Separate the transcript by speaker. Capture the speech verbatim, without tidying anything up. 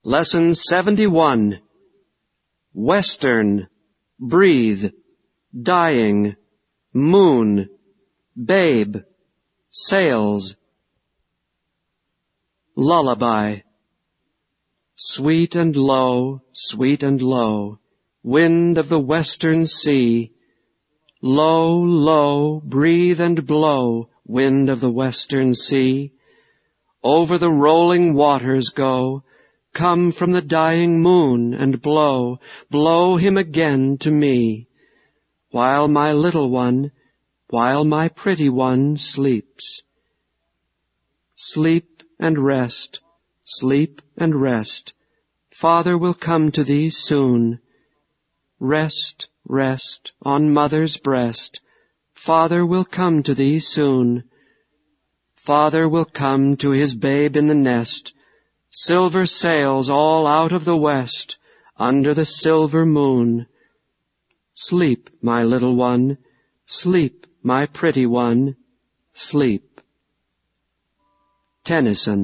Speaker 1: Lesson seventy-one. Western, breathe, dying, moon, babe, sails. Lullaby. Sweet and low, sweet and low, wind of the western sea. Low, low, breathe and blow, wind of the western sea. Over the rolling waters go, come from the dying moon and blow, blow him again to me. While my little one, while my pretty one sleeps. Sleep and rest, sleep and rest, Father will come to thee soon. Rest, rest, on mother's breast, Father will come to thee soon. Father will come to his babe in the nest, silver sails all out of the west, under the silver moon. Sleep, my little one, sleep, my pretty one, sleep. Tennyson.